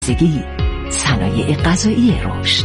صنایع غذایی رشد.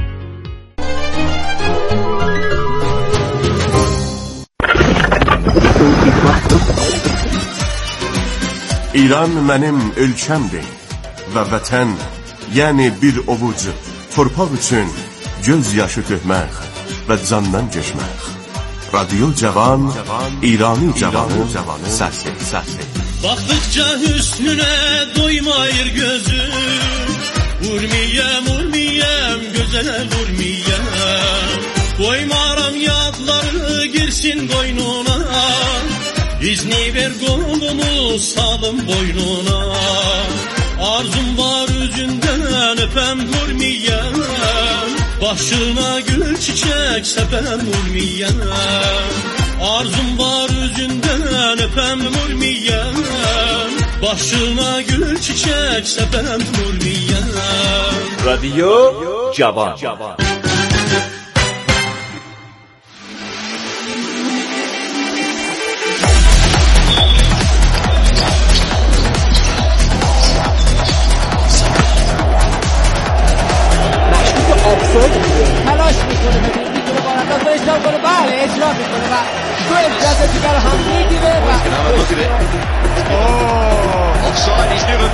İran mənim ölkəmdir və vətən, yəni bir ovuc torpaq üçün göz yaşı tökmək və candan keçmək. Radyo Cavan, İrani Cavanı səsi. Baxdıqca hüsnünə doymayır gözüm, Urmiyəm, gözəl Urmiyəm. Qoymaram yadları girsin qoynuna, İzni ver qolumu salım boynuna. Arzum var üzündən öpəm Urmiyəm, Başına gül çiçək səpəm Urmiyəm. Arzum var üzündən öpəm Urmiyəm, Başına gül çiçək səpəm Urmiyəm. رادیو جوان. تلاش میکنه میتونه بالا تا اجرا کنه. بله اجرا میکنه و تو اجازه دیگر هم میگیره و Offside, he's given.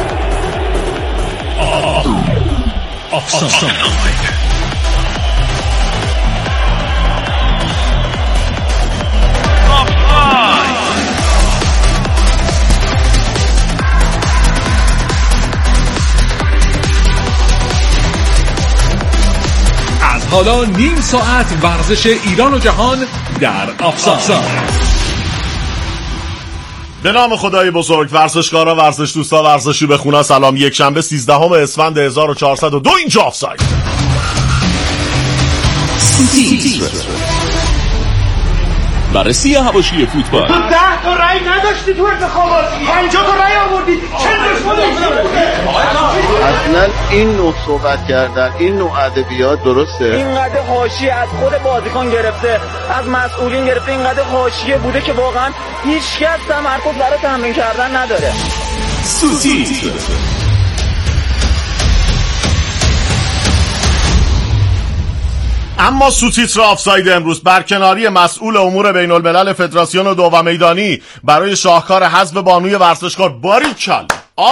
Offside. حالا نیم ساعت ورزش ایران و جهان در آفساید. به نام خدای بزرگ. ورزشکارا، ورزش دوستا، ورزشی به خونه، سلام. یک شنبه 13 اسفند 1402 اینجا آفساید. بررسی حواشی فوتبال. تو 10 تا رأی نداشتی تو انتخابات، 50 تا رأی آوردی، اصلا این نوع صحبت کردن، این نوع ادبیات درسته؟ اینقدر حاشیه از خود بازیکن گرفته، از مسئولین گرفته، اینقدر حاشیه بوده که واقعا هیچ کس تمرکز برای تمرین کردن نداره. اما سوتیتر آفساید امروز برکناری مسئول امور بین الملل فدراسیون دو و میدانی برای شاهکار حذف بانوی ورزشکار. باریکلا،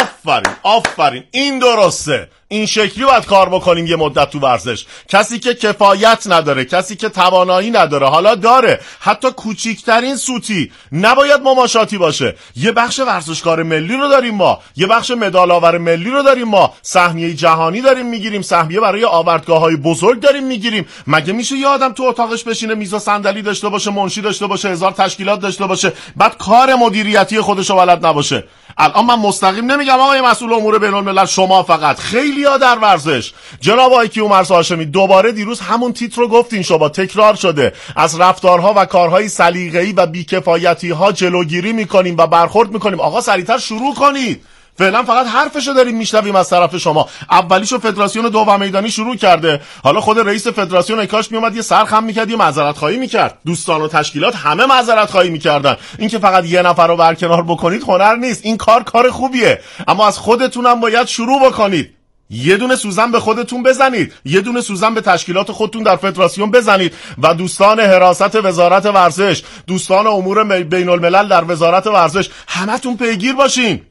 آفرین، این درسته. این شکلی باید کار بکنیم یه مدت تو ورزش. کسی که کفایت نداره، کسی که توانایی نداره، حالا داره، حتی کوچیکترین سوتی نباید مماشاتی باشه. یه بخش ورزشکار ملی رو داریم ما، یه بخش مدال آور ملی رو داریم ما، سهمیه جهانی داریم میگیریم، سهمیه برای آوردگاه‌های بزرگ داریم میگیریم. مگه میشه یه آدم تو اتاقش بشینه، میز و صندلی داشته باشه، منشی داشته باشه، 1000 تشکیلات داشته باشه، بعد کار مدیریتی خودشو بلد نباشه؟ الان من مستقیم نمیگم آقای مسئول امور بین الملل، شما فقط، خیلی‌ها در ورزش. جناب آقای کیومرث هاشمی دوباره دیروز همون تیتر رو گفتین، شما تکرار شده. از رفتارها و کارهای سلیقه‌ای و بیکفایتی‌ها جلوگیری میکنیم و برخورد میکنیم. آقا سریعتر شروع کنید. فعلا فقط حرفشو داریم میشنویم از طرف شما. اولیشو فدراسیون دو و میدانی شروع کرده. حالا خود رئیس فدراسیون کاش میومد یه سرخم میکرد، یه معذرت خواهی میکرد. دوستان و تشکیلات همه معذرت خواهی میکردن. این که فقط یه نفر رو برکنار بکنید هنر نیست. این کار خوبیه، اما از خودتونم باید شروع بکنید. یه دونه سوزن به خودتون بزنید، یه دونه سوزن به تشکیلات خودتون در فدراسیون بزنید و دوستان حراست وزارت ورزش، دوستان امور بین الملل در وزارت ورزش، همتون پیگیر باشین.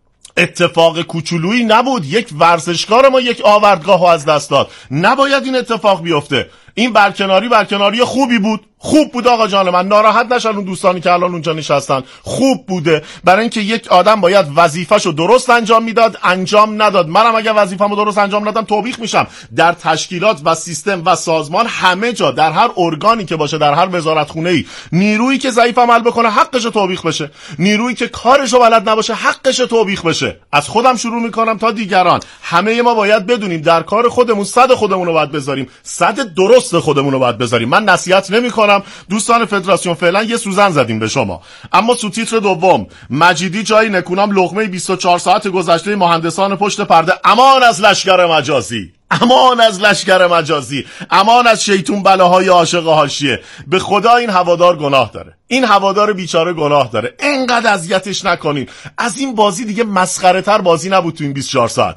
اتفاق کوچولویی نبود، یک ورزشکار ما یک آوردگاهو از دست داد. نباید این اتفاق بیفته. این برکناری خوبی بود. خوب بود آقا جان من، ناراحت نشن اون دوستانی که الان اونجا نشستن. خوب بوده، برای اینکه یک آدم باید وظیفه‌شو درست انجام میداد، انجام نداد. منم اگه وظیفه‌مو درست انجام ندادم توبیخ میشم. در تشکیلات و سیستم و سازمان همه جا، در هر ارگانی که باشه، در هر وزارتخونه‌ای، نیرویی که ضعیف عمل بکنه حقش توبیخ بشه، نیرویی که کارشو بلد نباشه حقش توبیخ بشه. از خودم شروع میکنم تا دیگران. همه ما باید بدونیم در کار خودمون صد خودمون رو باید بذاریم، صد درست خودمون رو باید بذاریم. من نصیحت نمی‌کنم. دوستان فدراسیون فعلا یه سوزن زدیم به شما. اما سوتیتر دوم، مجیدی جای نکونام لقمه 24 ساعت گذشته مهندسان پشت پرده. امان از لشکر مجازی، امان از لشکر مجازی، امان از شیطون بلاهای عاشق حاشیه. به خدا این هوادار گناه داره، این هوادار بیچاره گناه داره. اینقدر اذیتش نکنین. از این بازی دیگه مسخره تر بازی نبود تو این 24 ساعت.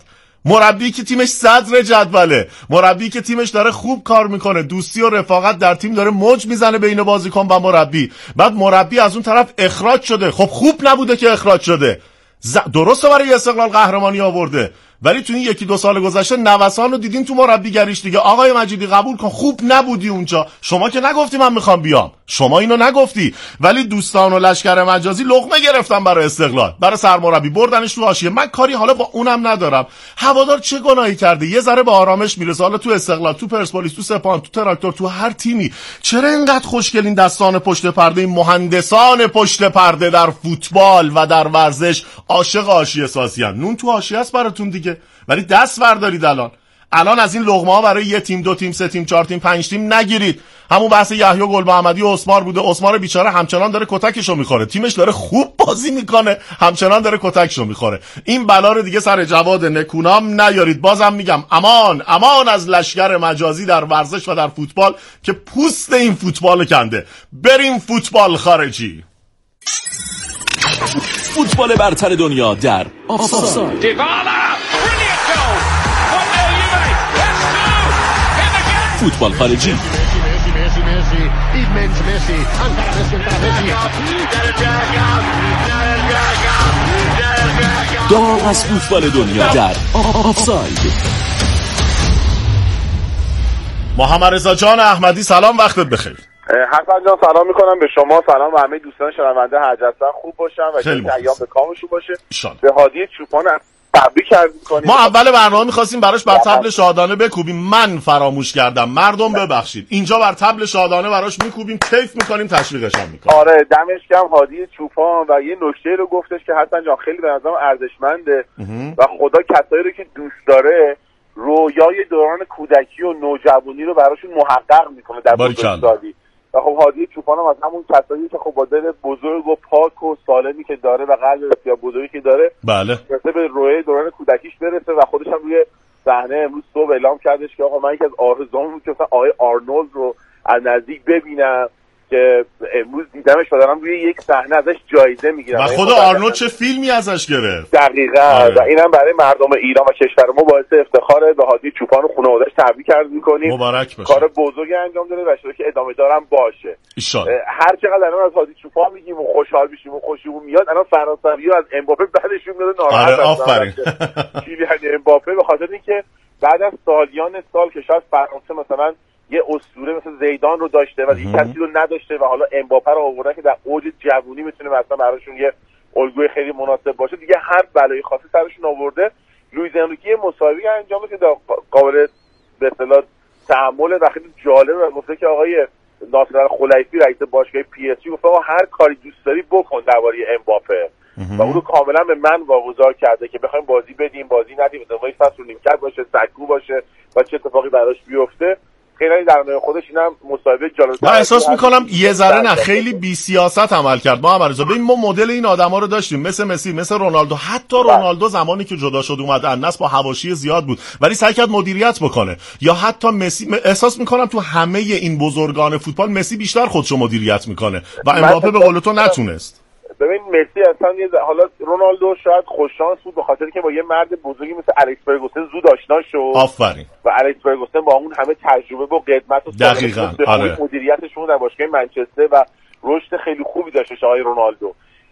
مربی که تیمش صدر جدوله، مربی که تیمش داره خوب کار میکنه، دوستی و رفاقت در تیم داره موج میزنه بین بازیکن و مربی، بعد مربی از اون طرف اخراج شده. خب خوب نبوده که اخراج شده، درسته برای استقلال قهرمانی آورده، ولی تو این 1-2 سال گذشته نوسان رو دیدین تو مربیگریش دیگه. آقای مجیدی قبول کن خوب نبودی اونجا، شما که نگفتی من میخوام بیام، شما اینو نگفتی، ولی دوستان و لشکر مجازی لقمه گرفتن برای استقلال، برای سرمربی بردنش تو حاشیه. من کاری حالا با اونم ندارم، هوادار چه گناهی کرده؟ یه ذره به آرامش میرسه. حالا تو استقلال، تو پرسپولیس، تو سپاهان، تو تراکتور، تو هر تیمی چرا اینقدر خوشگل این دستان پشت پرده، این مهندسان پشت پرده در فوتبال و در ورزش عاشق حاشیه سازیان؟ نون تو حاشیه است براتون دیگه، ولی دست بردارید. الان از این لقمه ها برای یه تیم، 2 تیم، 3 تیم، 4 تیم، 5 تیم نگیرید. همون بحث یحیی گل‌محمدی و اسمار بوده. اسمار بیچاره همچنان داره کتکشو میخوره، تیمش داره خوب بازی میکنه، همچنان داره کتکشو میخوره. این بلا رو دیگه سر جواد نکونام نیارید. بازم میگم امان امان از لشکر مجازی در ورزش و در فوتبال که پوست این فوتبال کنده. بریم فوتبال خارجی. فوتبال برتر دنیا در آفساید. فوتبال خارجی. داغ از فوتبال دنیا در آفساید. محمد رضا جان احمدی سلام، وقتت بخیر. حسن جان سلام میکنم به شما، سلام و همه دوستان شنونده هر جا خوب باشن و که ایام به کامشون باشه. به هادی چوپان تبریک عرض می‌کنیم. ما اول برنامه می‌خواستیم براش بر طبل شادانه بکوبیم، من فراموش کردم، مردم ببخشید. اینجا بر طبل شادانه براش میکوبیم، کیف می‌کنیم، تشویقش هم می‌کنیم. آره دمش گرم هادی چوپان. و یه نکته رو گفتش که حسن جان خیلی به نظرم ارزشمنده و خدا کسایی رو که دوست داره رویای دوران کودکی و نوجوانی رو براشون محقق میکنه در بزرگسالی. و خب هادی چوپان هم از همون کسایی که خب با دل بزرگ و پاک و سالمی که داره و قلب بسیار بزرگی که داره، بله، مثل به رویای دوران کودکیش برسه. و خودش هم روی صحنه امروز صبح اعلام کردش که آقا من یکی از آرزوام بود که مثلا آقای آرنولد رو از نزدیک ببینم، که امروز دیدمش و دارم روی یک صحنه ازش جایزه میگیرم. و خود آرنولد چه فیلمی ازش گرفت. دقیقاً. و اینم برای مردم ایران و کشور ما باعث افتخاره. به هادی چوپان و خانواده‌اش تبریک عرض می‌کنیم. مبارک باشه. کار بزرگی انجام داده و که ادامه دارم باشه. ان هر چقدر الان از هادی چوپان میگیم و خوشحال میشیم و خوشیمون میاد، الان فرانسوی‌ها از امباپه بعدشون میاد ناراحت. آره آفرین. کیلیان امباپه به خاطر اینکه بعد از سالیان سال که شاید فرانسه مثلا یه اسطوره مثل زیدان رو داشته و دیگه کسی رو نداشته و حالا امباپه رو آوردن که در اوج جوونی میتونه مثلا براشون یه الگوی خیلی مناسب باشه، دیگه هر بلایی خاصی سرشون آورده. لوئیس انریکه یه مسابقه انجام داد که قابل به اصطلاح تحمل و خیلی جالب و گفته که آقای ناصر خلیفی رئیس باشگاه پی اس جی گفته هر کاری دوست داری بکن درباره امباپه و اون رو کاملا به من واگذار کرده که بخوایم بازی بدیم بازی ندیم، مثلا فصل رو نیمکت باشه، سکو باشه و چه اتفاقی براش بیفته. خیلی در نوع خودش اینم مصاحبه جالب. من احساس میکنم یه ذره نه خیلی بی سیاست عمل کرد. ما هم ببین ما مدل این آدما رو داشتیم، مثل مسی، مثل رونالدو. حتی رونالدو زمانی که جدا شد اومد النصر با حواشی زیاد بود ولی سعی کرد مدیریت بکنه. یا حتی مسی، احساس میکنم تو همه این بزرگان فوتبال مسی بیشتر خودشو مدیریت میکنه و امباپه به قول تو نتونست. ببین مسی اصلا حالا رونالدو شاید خوششانس بود به خاطر که با یه مرد بزرگی مثل الکس فرگوسن زود آشنا شد. آفرین. و الکس فرگوسن با اون همه تجربه و قدمت و دقیقاً مدیریتشون در باشگاه منچستر و رشد خیلی خوبی داشته آقای رونالدو.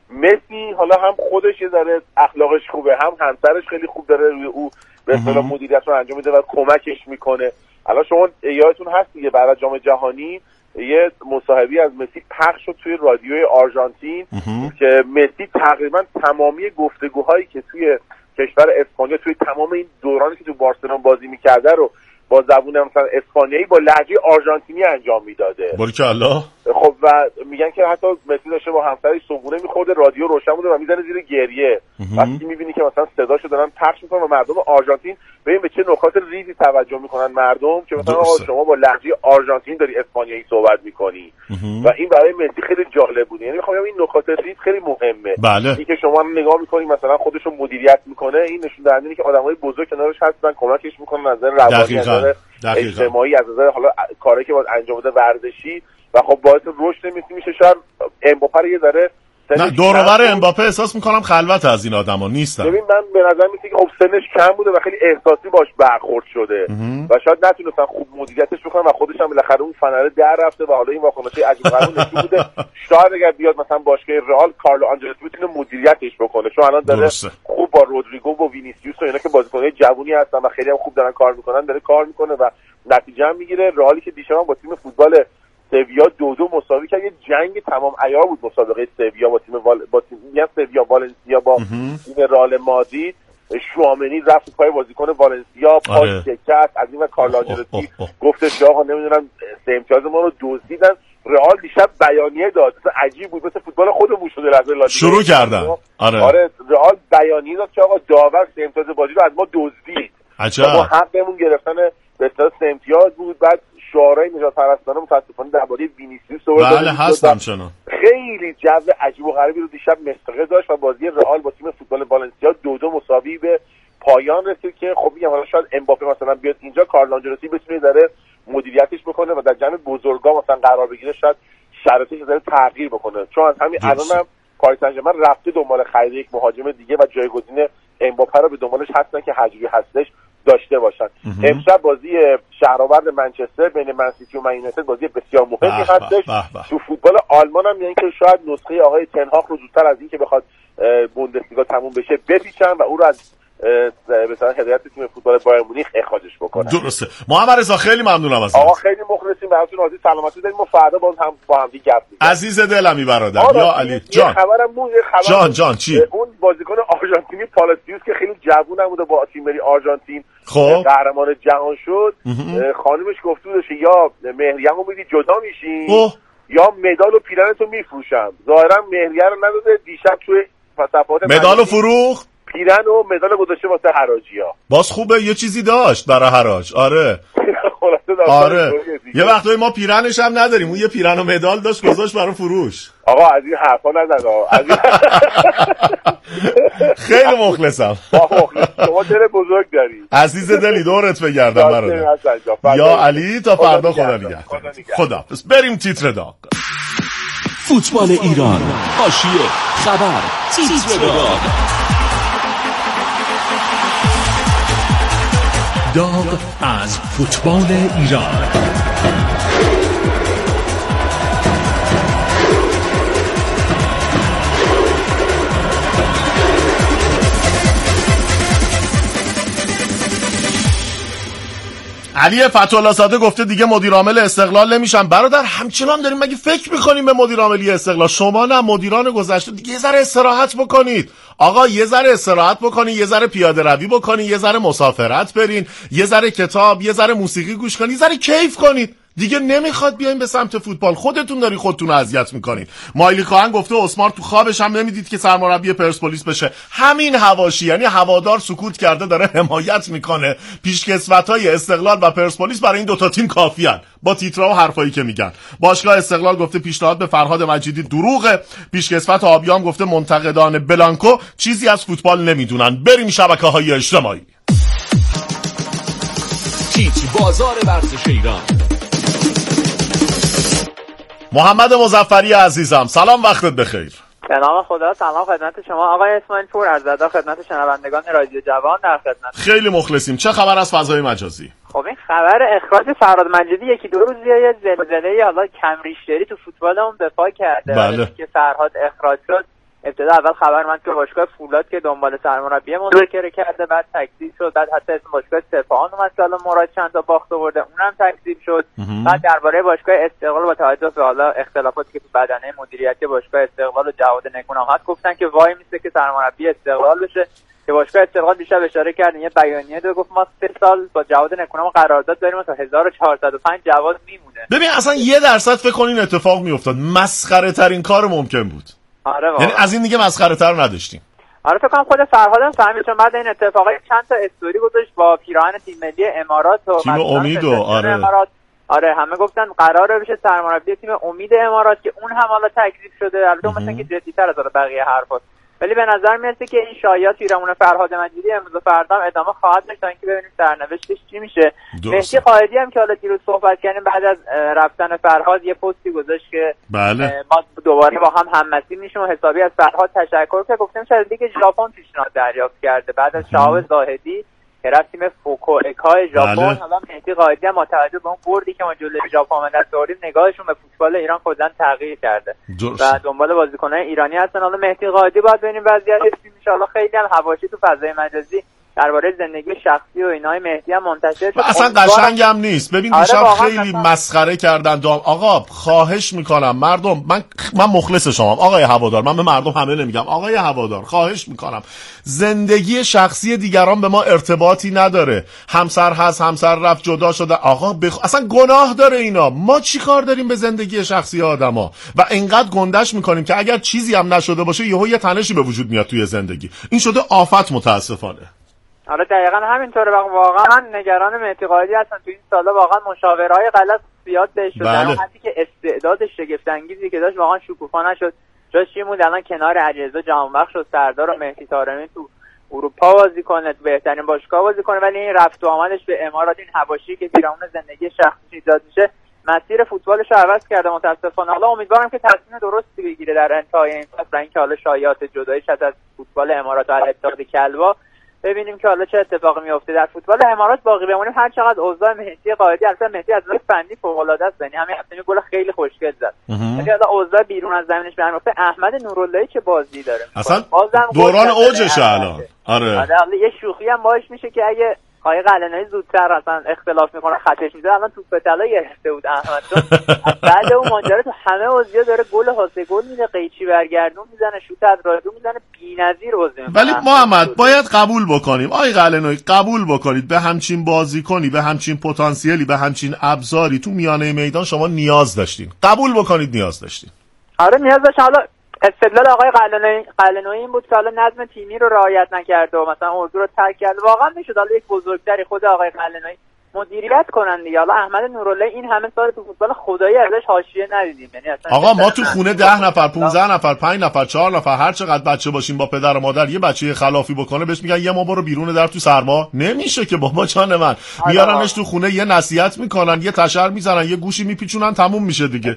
مسی حالا هم خودش یه ذره اخلاقش خوبه، هم همسرش خیلی خوب داره روی او به اصطلاح مدیریت رو انجام میده و کمکش میکنه. الان شما یادتون هست دیگه بعد جام جهانی یه مصاحبه از مسی پخش شد توی رادیوی آرژانتین که مسی تقریبا تمامی گفتگوهایی که توی کشور اسپانیا توی تمام این دورانی که تو بارسلون بازی میکرده رو با زبون مثلا اسپانیایی با لهجه آرژانتینی انجام میداده. بارکالله. خب و میگن که حتی مسی داشته با همسرش صبحونه میخورده، رادیو روشن بوده و میزنه زیر گریه. وقتی میبینی که مثلا صداشو دارن پخش میکنن و مردم آرژانتین ببین به چه نکات ریزی توجه میکنن مردم که مثلا آقا شما با لهجه آرژانتین داری اسپانیایی صحبت میکنی و این برای مسی خیلی جالب بود. یعنی میخوام این نکات ریز خیلی مهمه. بله. اینکه شما نگاه میکنی مثلا خودشو مدیریت میکنه، این نشون دهنده اینه که آدمای بزرگ کنارش هستن کمکش میکنن از نظر روانی، از نظر اجتماعی، از نظر حالا کاری که باید انجام بده ورزشی و خب باعث رشد مسی میشه. شاید امباپه رو یه ذره نه دور و بر امباپه احساس میکنم خلوت از این آدما نیستن. ببین من به نظر میاد که خب سنش کم بوده و خیلی احساسی باش برخورد شده و شاید نتونستن خوب مدیریتش بکنن و خودش هم بالاخره اون فنره در رفته و حالا این واکنش عجیب غریب نشون بوده. شاید اگر بیاد مثلا باشگاه رئال کارلو آنجلوتی بتونه مدیریتش بکنه، چون الان داره خوب با رودریگو و وینیسیوس و اینا که بازیکن‌های جوونی هستن و خیلی هم خوب دارن کار میکنن داره کار میکنه و نتیجه هم میگیره. رئالی که دیشب با تیم فوتبال سویا 2-2 مساوی کرد. یه جنگ تمام عیار بود مسابقه سویا با تیم سویا والنسیا با تیم رئال مادرید. شوامنی رفت پای بازیکن والنسیا پاش شکست. از این و کارلو آنجلوتی گفتش که آقا نمیدونم 3 امتیاز ما رو دزدیدن. رئال دیشب بیانیه داد، عجیب بود، مثل فوتبال خودمون شده لحظه لالیگا شروع کردن. آره رئال بیانیه داد که آقا داور 3 امتیاز بازی رو از ما دزدید. عجب. ما حقمون گرفتن به اصطلاح 3 امتیاز بود. بعد شعارهای نجات پرستانه متاسفانه درباره وینیسیوس بله هستم چنان. خیلی جو عجیب و غریبی رو دیشب مسقه داشت و بازی رئال با تیم فوتبال والنسیا 2-2 مساوی به پایان رسید که خب میگم حالا شاید امباپه مثلا بیاد اینجا کارلو آنجلوتی بتونه داره مدیریتش بکنه و در جمع بزرگا مثلا قرار بگیره، شاید شرایطش داره تغییر بکنه، چون از همین الانم پاریس سن ژرمن رفته دنبال خرید یک مهاجم دیگه و جایگزین امباپه رو به دنبالش هستن که حجری هستش داشته باشن. امشب بازی شهرآورد منچستر بین منسیتی و من یونایتد بازی بسیار مهمی هستش. تو فوتبال آلمان هم یعنی که شاید نسخه آقای تنهاخ رو زودتر از این که بخواد بوندسلیگا تموم بشه بپیچن و او رو از مثلا هدایت تیم فوتبال بایر مونیخ اخراجش بکنن. درسته. محمد رضا خیلی ممنونم ازت. آقا خیلی مخلصیم، براتون عزیز سلامتی داریم و فردا باز هم با هم دیگه گپ میزنیم. عزیز دلمی برادر. یا علی جان. جان چی؟ اون بازیکن آرژانتینی پالاسیوس که خیلی جوون بود با تیم ملی آرژانتین خب قهرمان جهان شد، خانمش گفته بودش یا مهریه‌مو میدی جدا میشین یا مدال و پیرنتو میفروشم. ظاهرا مهریه رو نداده، دیشب توی صفحات مدال فروخت، پیرن و مدال گذاشته واسه حراجی‌ها. باز خوبه یه چیزی داشت برای حراج. آره یه وقتایی ما پیرنش هم نداریم، اون یه پیرن و مدال داشت گذاشت برای فروش. آقا از این حرفا نزن آقا. خیلی مخلصم. شما دل بزرگ داری. عزیز دلی دورت بگردم برادر. یا علی تا فردا خدا نگهدار. خدا. بریم تیتر داغ. فوتبال ایران، حاشیه، خبر، تیتر داغ. داغ از فوتبال ایران. علی فتح‌الله زاده گفته دیگه مدیر عامل استقلال نمیشم. برادر همچنان داریم مگه فکر میکنیم به مدیر عاملی استقلال؟ شما نه مدیران گذشته دیگه یه ذره استراحت بکنید. آقا یه ذره استراحت بکنید، یه ذره پیاده روی بکنید، یه ذره مسافرت برین، یه ذره کتاب، یه ذره موسیقی گوش کنید، یه ذره کیف کنید. دیگه نمیخواد بیاین به سمت فوتبال، خودتون داری خودتون رو اذیت میکنین. مایلی کاهن گفته اسمار تو خوابش هم نمیدید که سرمربی پرسپولیس بشه. همین حواشی یعنی هوادار سکوت کرده داره حمایت میکنه. پیشکسوت‌های استقلال و پرسپولیس برای این دوتا تیم کافیان با تیترها و حرفایی که میگن. باشگاه استقلال گفته پیشنهاد به فرهاد مجیدی دروغه. پیشکسوت آبیام گفته منتقدان بلانکو چیزی از فوتبال نمیدونن. بریم شبکه‌های اجتماعی. تیتر بازار ورزش ایران. محمد مظفری عزیزم سلام، وقتت بخیر. به نام خدا. سلام خدمت شما آقای اسماعیل پور، عرض خدمت شنوندگان رادیو جوان در خدمت. خیلی مخلصیم. چه خبر از فضای مجازی؟ خب این خبر اخراج فرهاد مجیدی یکی دو روز یه زلزله حالا کم ریش‌داری تو فوتبالمون به پا کرده. بله. که فرهاد اخراج شد ابتدا اول خبر من که باشگاه فولاد که دنبال سرمربی مذاکره کرده، بعد تکذیب شد، بعد حتی اسم باشگاه سپاهان اومد که حالا مراد چند تا باخت آورده اونم تکذیب شد. بعد درباره باشگاه استقلال با توجه به حالا اختلافاتی که تو بدنه مدیریتی باشگاه استقلال و جواد نکونامت گفتن که وای میسته که سرمربی استقلال بشه، که باشگاه استقلال دیشب اشاره کرد یه بیانیه داد گفت ما 3 سال با جواد نکونام قرارداد داریم تا 1405 جواد میمونه. ببین اصلا 1% فکر کنین اتفاق میافتاد. مسخره ترین کار ممکن بود. آره یعنی از این دیگه مسخره تر نداشتیم. آره فکر کنم خود فرهادم فهمید، چون بعد این اتفاقا چند تا استوری گذاشت با پیراهن تیم ملی امارات و تیم امید و امارات. آره همه گفتن قراره بشه سرمربی تیم امید امارات که اون هم حالا تکذیب شده. البته مثلا که جدی‌تر از بقیه حرفاست. ولی به نظر میاد که این شایعات پیرامون فرهاد مجیدی امروز و فردا ادامه خواهد داشت تا اینکه ببینیم سرنوشتش چی میشه. مهدی قائدی هم که حالا دیروز صحبت کردیم بعد از رفتن فرهاد یه پستی گذاشت که بله ما دوباره با هم هم‌مسیر میشیم و حسابی از فرهاد تشکر کرد. گفتیم شاید لیگ ژاپن پیشنهاد دریافت کرده بعد از شهاب زاهدی که رفت تیم فوکوئکای ژاپن. بله. حالا مهدی قائدی هم با توجه به اون بردی که ما جلوی ژاپن دست آوردیم نگاهشون به فوتبال ایران کلاً تغییر کرده و دنبال بازیکنان ایرانی هستن. حالا مهدی قائدی باید ببینیم وضعیتش ان شاء الله. خیلی هم حواشی تو فضای مجازی درباره زندگی شخصی و اینای مهدی هم منتشر شد. اصلا قشنگم نیست. ببین دیشب خیلی مسخره کردن. آقا خواهش میکنم مردم، من مخلص شمام آقای هوادار، من به مردم همه نمیگم آقای هوادار، خواهش میکنم زندگی شخصی دیگران به ما ارتباطی نداره. همسر هست، همسر رفت، جدا شده، آقا اصلا گناه داره اینا. ما چی کار داریم به زندگی شخصی آدما و اینقدر گندش میکنیم که اگر چیزی هم نشده باشه یهو یه تنشی به وجود میاد توی زندگی. این شده آفت متاسفانه. آره دقیقاً همینطوره. واقعا نگران مهدی قائدی هستن. تو این سالا واقعا مشاورهای غلط زیاد بهش شد. در حدی که استعداد شگفت انگیزی که داشت واقعا شکوفا نشد. جاش چی بود الان کنار علیرضا جهانبخش و سردار و مهدی طارمی تو اروپا بازی کنه، تو بهترین باشگاه بازی کنه، ولی این رفت و آمدش به امارات، این حواشی که پیرامون زندگی شخصی ایجاد میشه مسیر فوتبالش رو عوض کرده متاسفانه. حالا امیدوارم که تصمیم درستی بگیره در انتهای این فصل، اینکه حالا شایعات جداییش از فوتبال امارات و اتحاد کلوا ببینیم که حالا چه اتفاقی میفته. در فوتبال امارات باقی بمونیم هر چقدر اوضاع مهدی قائدی، البته مهدی از نظر فنی فوق العاده است، یعنی همین هفته گل خیلی خوشگل زد، ولی حالا اوضاع بیرون از زمینش به هم میفته. احمد نوراللهی چه بازی داره اصلا دوران اوجشه الان. آره یه شوخی هم باش میشه که اگه آقای قلنوی زودتر اصلا اختلاف میکنه خطش میده، الان توپ طلا گرفته بود احمد، بعد اون ماجرا تو همه بازی‌ها داره گل حاصل گل میده، قیچی برگردون میزنه، شوت از راه دو میزنه، بی‌نظیر بازی میکنه. ولی محمد باید قبول بکنیم، آقای قلنوی قبول بکنید به همچین بازیکنی، به همچین پتانسیلی، به همچین ابزاری تو میانه میدان شما نیاز داشتین. قبول بکنید نیاز داشتین. آره نیاز داشت. حالا استدلال آقای قلنوی این بود که حالا نظم تیمی رو رعایت نکرده و مثلا اردو رو ترک کرد. واقعا میشد حالا یک بزرگتری خود آقای قلنوی مدیریت کنن دیگه. حالا احمد نوراللهی این همه سال تو فوتبال خدایی ازش حاشیه ندیدیم. یعنی اصلا آقا ما تو خونه 10 نفر، 15 نفر، 5 نفر، 4 نفر، هر چقدر بچه باشیم با پدر و مادر، یه بچه خلافی بکنه بهش میگن یه ما برو بیرون در تو سرما، نمیشه که بابا جان من. میارنش تو خونه یه نصیحت میکنن، یه تشر میزنن، یه گوشی میپیچونن، تموم میشه دیگه.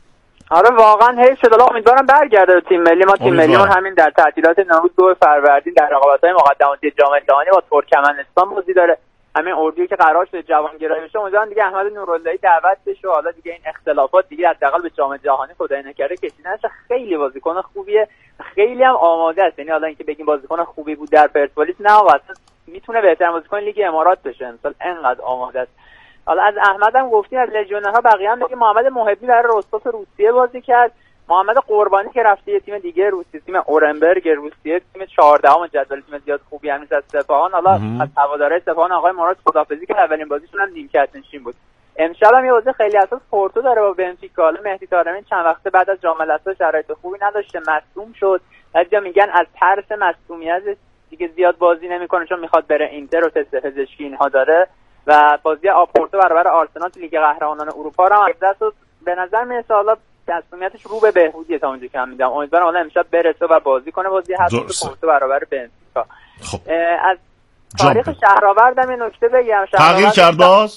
آره واقعا حیف شد. حالا امیدوارم برگرده تیم ملی. ما تیم ملیمون همین در تعطیلات نوروز 2 فروردین در رقابت‌های مقدماتی جام جهانی با ترکمنستان بازی داره. همین اردویی که قرار شده جوانگرایی بشه، امیدوارم دیگه احمد نوراللهی دعوت بشه و حالا دیگه این اختلافات دیگه حداقل به جام جهانی خدای نکرده کشیده نشه. خیلی بازیکن خوبیه، خیلی هم آماده است. یعنی حالا اینکه بگیم بازیکن خوبی بود در پرسپولیس نه، اصلا میتونه بهترین بازیکن لیگ امارات بشه امسال، انقدر آماده است. حالا از احمد هم گفتیم، از لژیونرها بقیه هم بگیم. محمد محبی برای رستاف روسیه بازی کرد. محمد قربانی که رفته یه تیم دیگه روسیه، تیم اورنبرگ روسیه، تیم 14ام جدول، تیم زیاد خوبی هم نیست از سپاهان. حالا از هوادارهای سپاهان آقای مراد خدافظی که اولین بازیشون هم نیمکت نشین بود. امشب هم یه بازی خیلی اساس پورتو داره با بنفیکا. حالا مهدی طارمی چند وقته بعد از جام الاسا شرایط خوبی نداشته، مصدوم شد. بعضیا میگن از ترس مصدومیت دیگه زیاد بازی نمیکنه چون میخواد بره اینتر و تست پزشکی اینها داره و بازی آپورتو برابر آرسنال تو لیگ قهرمانان اروپا رو از دست داد. به نظر میاد حالا تصمیماتش رو به بهبودیه تا اونجا که من میدم. امیدوارم حالا امشب برسه و بازی کنه بازی هست پورتو برابر بنفیکا. خب. از تاریخ شهرآوردم یه نکته بگم. تغییر کرد باز؟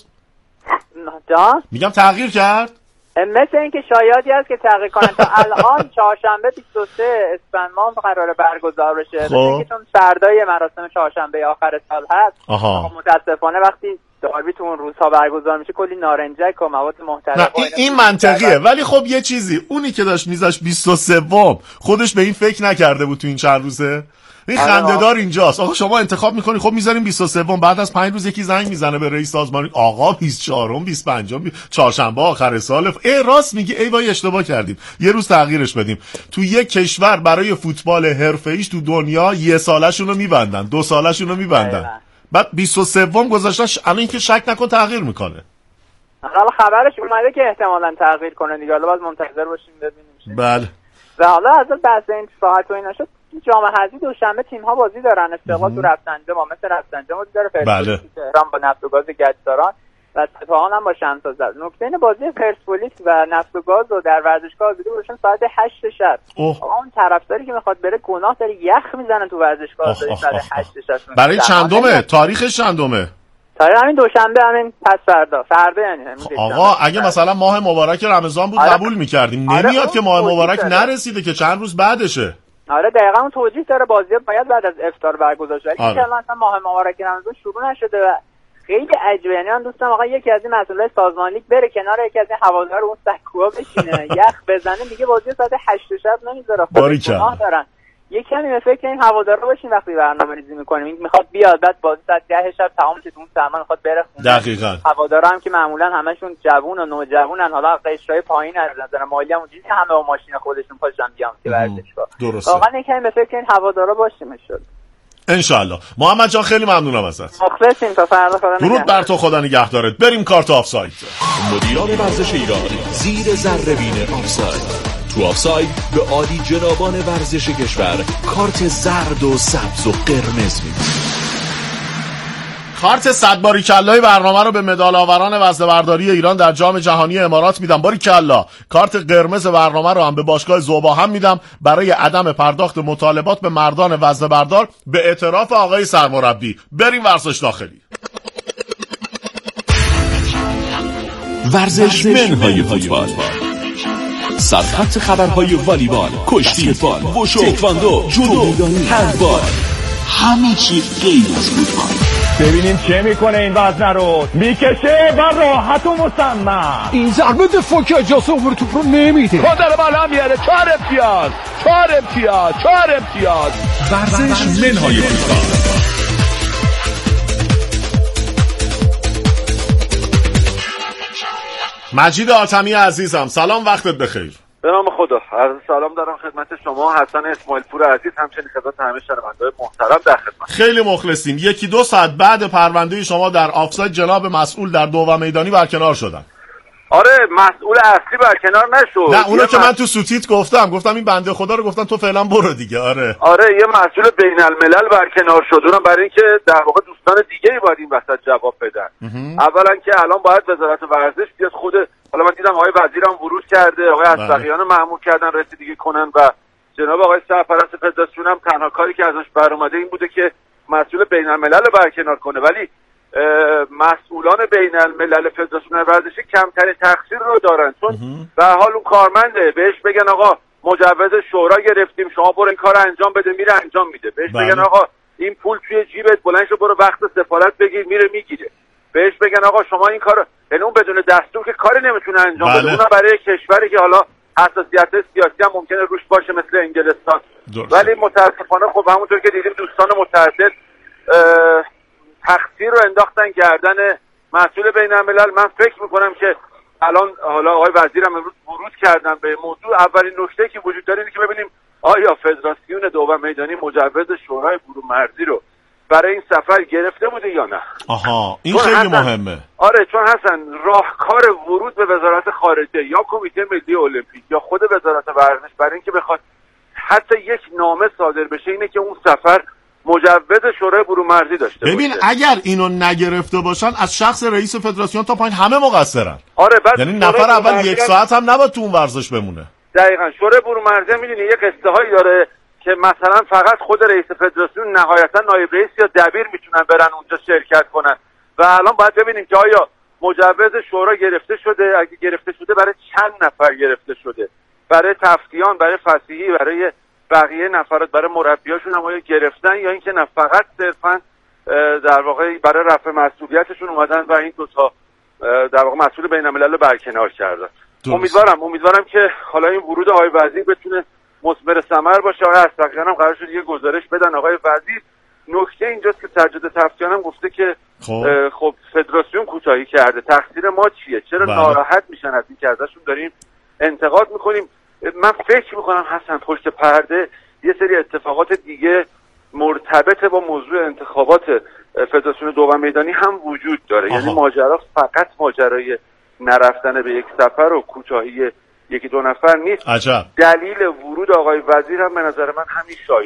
جان؟ میگم تغییر کرد؟ مثل اینکه شایعاتی هست که تغییر کنن. تا الان چهارشنبه 23 اسفند ماه قراره برگزار بشه. چون سردای مراسم چهارشنبه آخر سال هست. متاسفانه وقتی داربی تو اون روزها برگزار میشه کلی نارنجک و مواد محترق. این منطقیه، ولی خب یه چیزی اونی که داشت میذاش 23 خودش به این فکر نکرده بود تو این چند روزه. این خنده‌دار اینجاست. آقا شما انتخاب میکنی، خب میذاریم 23 بعد از 5 روز یکی زنگ میزنه به رئیس سازمان، آقا 24م 25م چهارشنبه آخر سال. راست میگی، ای وای اشتباه کردیم، یه روز تغییرش بدیم. تو یک کشور برای فوتبال حرفه‌ایش تو دنیا یه سالشون رو میبندن، 2 سالشون رو میبندن، بعد 23 گذاشتش. الان اینکه شک نکن تغییر میکنه. حالا خبرش اومده که احتمالاً تغییر کنه دیگه. حالا باز منتظر باشیم ببینیم. بله. و حالا از بحث این ساعت و اینا شد، جام حذفی دوشنبه تیم‌ها بازی دارن. استقلال تو رفتنجان با مثل رفتنجان بازی داره، پرسپولیس تهران با نفت و گاز گچساران و سپاهان هم با شمس زد. نکته این بازی پرسپولیس و نفت و گاز رو در ورزشگاه آزادی گذاشتن ساعت 8 شب. اون طرفداری که میخواد بره گناه داره، یخ میزنه تو ورزشگاه آزادی ساعت 8 شب. برای چندمه؟ تاریخش چندمه؟ تاریخ همین دوشنبه، همین پس فردا یعنی آقا اگه مثلا ماه مبارک رمضان بود قبول می‌کردیم. نمیاد که ماه مبارک نرسیده که چند روز بعدشه. آره دقیقاً اون توجیه داره، بازی باید بعد از افطار برگزار شه. ولی مثلا ماه مبارک رمضان شروع نشده و خیلی عجیبه. یعنی من دوستم آقا یکی از این مسئولای سازمان لیگ بره کنار یکی از این هوادارا اون سکوها بشینه یخ بزنه، میگه بازی ساعت 8 شب نمیذاره. خب دارن یه کمی به فکر این هوادارا باشین وقتی برنامه‌ریزی می‌کنیم. میخواد بیاد بعد بازی ساعت 10 شب تمام شه، اون زمان میخواد بره خونه. دقیقاً هوادارا هم که معمولا همشون جوون و نوجوانن، حالا قشرای پایین از نظر مالی هم اونجوری که همه با ماشین خودشون پاشن بیان که ورزشگاه. واقعا یکم به فکر این هوادارا باشیم ان انشالله. محمد جان خیلی ممنونم ازت. مخلصیم تا فردا. خدا درود بر تو، خدا نگهدارت. بریم کارت آفساید. مدیران ورزش ایران زیر ذره‌بین آفساید. تو آفساید به عالی جنابان ورزش کشور کارت زرد و سبز و قرمز میدن. کارت 100 باریکلای برنامه رو به مدال آوران وزنه‌برداری ایران در جام جهانی امارات میدم. باریکلا. کارت قرمز برنامه رو هم به باشگاه ذوباهم میدم برای عدم پرداخت مطالبات به مردان وزنه‌بردار به اعتراف آقای سرمربی. بریم ورزش داخلی. ورزش منهای فوتبال، سرخط خبرهای والیبال، کشتی فوتبال، وشو، تکواندو، جودو میدانی، هندبال، همه چی غیر از فوتبال. ببینیم چه میکنه این وزنه رو میکشه و راحت و مصمم. این ضربه دفاع که اجازه عمر توپ رو نمیده. پادر بالا میاره. 4 امتیاز. ورزش منهای فوتبال. مجید آتمی عزیزم سلام، وقتت بخیر. به نام خدا. عرض سلام دارم خدمت شما، حسن اسماعیل پور عزیز، همچنین خدمت همه شنونده‌های محترم در خدمت. خیلی مخلصیم. 1-2 ساعت بعد پرونده شما در آفساید جناب مسئول در دوم میدانی برکنار شدن. آره مسئول اصلی برکنار نشد. نه اونو که من تو سوتیت گفتم این بنده خدا رو گفتن تو فعلا برو دیگه. آره یه مسئول بین الملل برکنار شد، اونم برای اینکه در واقع دوستان دیگه‌ای باید این وسط جواب بدن. اولا که الان باید وزارت ورزش بیاد خود، حالا من دیدم آقای وزیرم ورود کرده، آقای اسبقیان مأمور کردن رسیدگی کنن و جناب آقای سرپرست فدراسیون هم تنها کاری که ازش برآمده این بوده که مسئول بین الملل رو برکنار کنه. ولی مسئولان بین الملل فدراسیون ورزشی کمترین تقصیر رو دارن، چون به هر حال اون کارمنده، بهش بگن آقا مجوز شورا گرفتیم شما برو این کارو انجام بده، میره انجام میده. بهش بگن آقا این پول توی جیبت بلند شو برو وقت سفارت بگیر، میره میگیره. بهش بگن آقا شما این کارو، یعنی اون بدون دستور که کاری نمیتونه انجام بده. اونم برای کشوری که حالا حساسیت سیاسی هم ممکنه روش باشه مثل انگلستان. ولی متاسفانه خب همونطور که دیدیم دوستان متعدد تقصیر رو انداختن گردن مسئول بین الملل. من فکر میکنم که الان حالا آقای وزیرم امروز ورود کردن به موضوع. اولین نکته که وجود داره اینه که ببینیم آیا فدراسیون دوم میدانی مجوز شورای برون مرزی رو برای این سفر گرفته بوده یا نه. آها این خیلی مهمه. آره چون حسن راهکار ورود به وزارت خارجه یا کمیته ملی المپیک یا خود وزارت ورزش برای اینکه بخواد حتی یک نامه صادر بشه اینه که اون سفر مجوز شورای برون مرزی داشته باشه. ببین اگر اینو نگرفته باشن از شخص رئیس فدراسیون تا پایین همه مقصرن. آره یعنی نفر اول 1 ساعت هم نباید تو اون ورزش بمونه. دقیقاً شورای برون مرزی میدونی یه قصه هایی داره که مثلا فقط خود رئیس فدراسیون نهایتا نایب رئیس یا دبیر میتونن برن اونجا شرکت کنن و الان باید ببینیم که آیا مجوز شورا گرفته شده، اگه گرفته شده برای چند نفر گرفته شده، برای تفتیان، برای فصیحی، برای بقیه نفرات، برای مربیاشون هم آیا گرفتن یا اینکه نه فقط صرفا در واقع برای رفع مسئولیتشون اومدن و این دو تا در واقع مسئول بین الملل رو برکنار کردن. امیدوارم که حالا این ورود آقای وزیر بتونه مثمر ثمر باشه. آقای اسبقیان هم قرار شد یه گزارش بدن. آقای وزیر نکته اینجاست که سجاد تفتیان هم گفته که خب فدراسیون کوتاهی کرده، تقصیر ما چیه؟ چرا ناراحت میشن از این که ازشون داریم انتقاد میکنیم؟ من فکر میکنم حسن پشت پرده یه سری اتفاقات دیگه مرتبط با موضوع انتخابات فدراسیون دوم میدانی هم وجود داره. یعنی ماجرا فقط ماجرای نرفتن به یک سفر و کوتاهی 1-2 نفر نیست. عجب. دلیل ورود آقای وزیر هم به نظر من همین شایعات.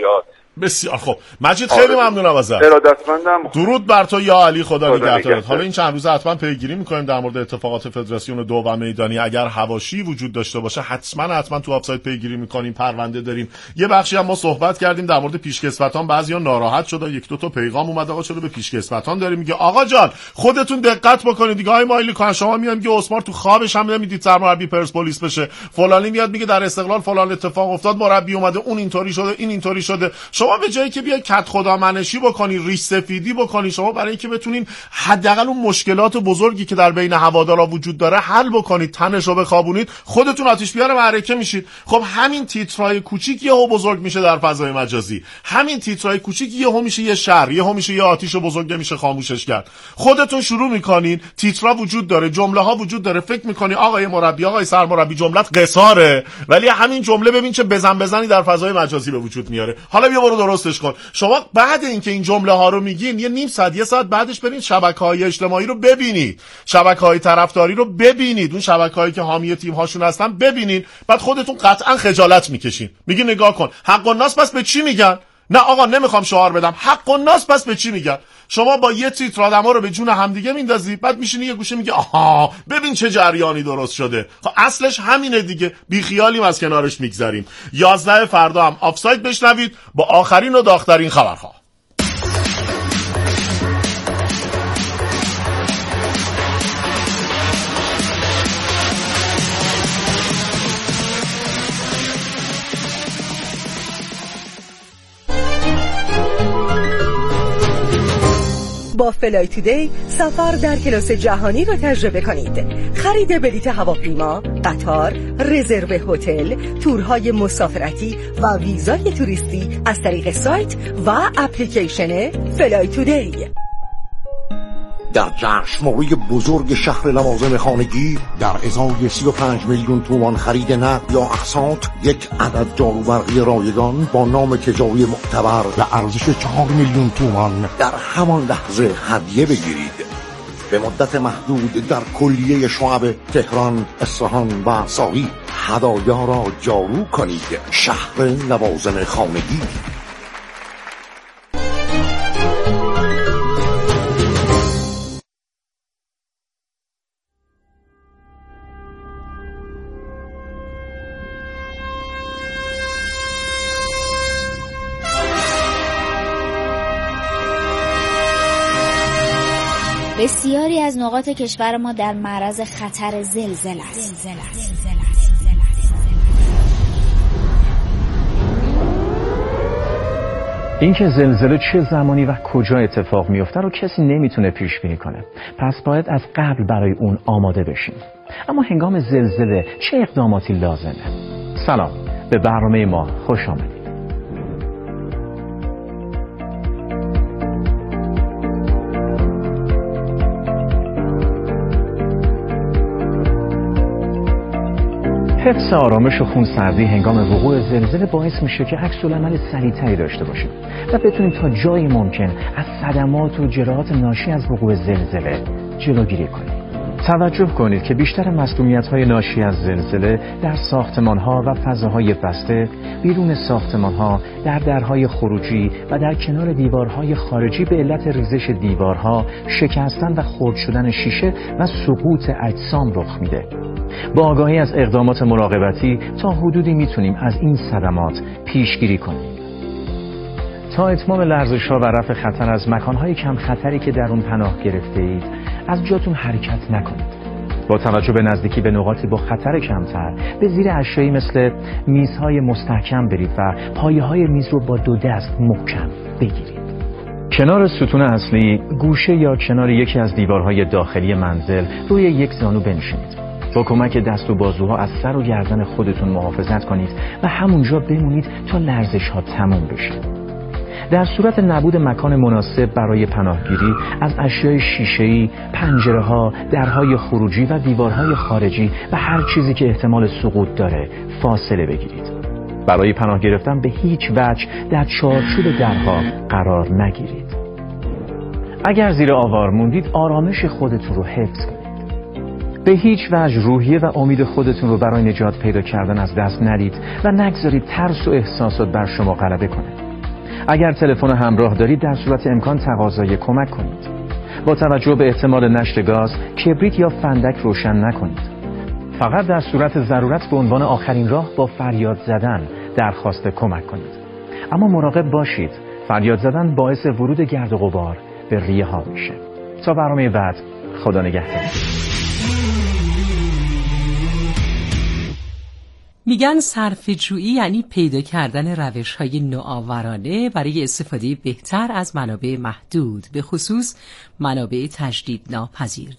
بسیار خب مجید، خیلی ممنونم ازت. ارادتمندم. درود بر تو یا علی، خدا نگهدارت. حالا این چند روزه حتما پیگیری می‌کنیم در مورد اتفاقات فدراسیون دو و میدانی. اگر حواشی وجود داشته باشه حتما تو وبسایت پیگیری می‌کنیم، پرونده داریم. یه بخشی هم ما صحبت کردیم در مورد پیشکسوتان، بعضیا ناراحت شدن، یک دو تا پیغام اومد آقا چرا به پیشکسوتان داریم میگه. آقا جان خودتون دقت بکنید دیگه. آقای مایلی کان شما میاد میگه اسمار تو خوابش هم نمیدید سرمربی پرسپولیس بشه، فلانی میاد میگه در استقلال فلان اتفاق افتاد، مربی اومده اون اینطوری شده این اینطوری شده. شما به جایی که بیاید کد خدا منشی بکنی، ریش سفیدی بکنی، شما برای اینکه بتونین حداقل اون مشکلات بزرگی که در بین هوادارا وجود داره حل بکنید، تنشو بخوابونید، خودتون آتش بیار معرکه میشید. خب همین تیترای کوچیک یهو بزرگ میشه در فضای مجازی. همین تیترای کوچیک یهو میشه یه شر، یهو میشه یه آتش بزرگ، میشه خاموشش کرد. خودتون شروع میکنین، تیترا وجود داره، جمله ها وجود داره، فکر میکنی آقای مربی، آقای سرمربی جملت قصاره، ولی همین جمله ببین چه بزنی در فضای مجازی به وجود میاره. حالا بیا برو درستش کن. شما بعد اینکه این جمله ها رو میگین یه نیم ساعت یه ساعت بعدش برید شبکه‌های اجتماعی رو ببینید، شبکه‌های طرفداری رو ببینید، اون شبکه‌هایی که حامی تیم هاشون هستن ببینید، بعد خودتون قطعا خجالت میکشین. میگی نگاه کن حق الناس پس به چی میگن؟ نه آقا نمیخوام شعار بدم، حق الناس پس به چی میگن؟ شما با یه تیتر آدما رو به جون همدیگه میندازی، بعد میشینی یه گوشه میگه آها ببین چه جریانی درست شده. خب اصلش همینه دیگه، بی خیالیم از کنارش میگذریم. 11 فردا هم آفساید بشنوید با آخرین و داغ‌ترین خبرها. با فلای تودی سفر در کلاس جهانی رو تجربه کنید. خرید بلیط هواپیما، قطار، رزرو هتل، تورهای مسافرتی و ویزای توریستی از طریق سایت و اپلیکیشن فلای تودی. در جشنواره بزرگ شهر لوازم خانگی در ازای 35 میلیون تومان خرید نقد یا اقساط، یک عدد جاروبرقی رایگان با نام تجاری معتبر به ارزش 4 میلیون تومان در همان لحظه هدیه بگیرید. به مدت محدود در کلیه شعب تهران، اصفهان و ساری هدایا را جارو کنید. شهر لوازم خانگی. بسیاری از نقاط کشور ما در معرض خطر زلزله است. اینکه زلزله چه زمانی و کجا اتفاق میفته رو کسی نمیتونه پیش بینی کنه. پس باید از قبل برای اون آماده بشیم. اما هنگام زلزله چه اقداماتی لازمه؟ سلام، به برنامه ما خوش آمدید. حفظ آرامش و خونسردی هنگام وقوع زلزله باعث میشه که عکس‌العمل سریعتری داشته باشیم و بتونیم تا جایی ممکن از صدمات و جراحات ناشی از وقوع زلزله جلوگیری کنیم. توجه کنید که بیشتر مسئولیت‌های ناشی از زلزله در ساختمان‌ها و فضاهای بسته، بیرون ساختمان‌ها، در درهای خروجی و در کنار دیوارهای خارجی به علت ریزش دیوارها، شکستن و خرد شدن شیشه و سقوط اجسام رخ میده. با آگاهی از اقدامات مراقبتی تا حدودی میتونیم از این صدمات پیشگیری کنیم. تا اتمام لرزش‌ها و رفع خطر از مکان‌های کم خطری که در اون پناه گرفته اید، از جاتون حرکت نکنید. با توجه به نزدیکی به نقاطی با خطر کمتر، به زیر اشیایی مثل میزهای مستحکم برید و پایه‌های میز رو با 2 دست محکم بگیرید. کنار ستون اصلی، گوشه یا کنار یکی از دیوارهای داخلی منزل روی یک زانو بنشینید. با کمک دست و بازوها از سر و گردن خودتون محافظت کنید و همونجا بمونید تا لرزش‌ها تموم بشه. در صورت نبود مکان مناسب برای پناهگیری، از اشیای شیشه‌ای، پنجره‌ها، درهای خروجی و دیوارهای خارجی و هر چیزی که احتمال سقوط داره فاصله بگیرید. برای پناه گرفتن به هیچ وجه در چارچوب درها قرار نگیرید. اگر زیر آوار موندید، آرامش خودتون رو حفظ کنید. به هیچ وجه روحیه و امید خودتون رو برای نجات پیدا کردن از دست ندید و نگذارید ترس و احساسات بر شما غلبه کنه. اگر تلفن همراه دارید در صورت امکان تقاضای کمک کنید. با توجه به احتمال نشت گاز، کبریت یا فندک روشن نکنید. فقط در صورت ضرورت به عنوان آخرین راه با فریاد زدن درخواست کمک کنید. اما مراقب باشید، فریاد زدن باعث ورود گرد و غبار به ریه ها میشه. تا برنامه بعد، خدا نگهدار. میگن صرفه‌جویی یعنی پیدا کردن روش‌های نوآورانه برای استفاده بهتر از منابع محدود، به خصوص منابع تجدید ناپذیر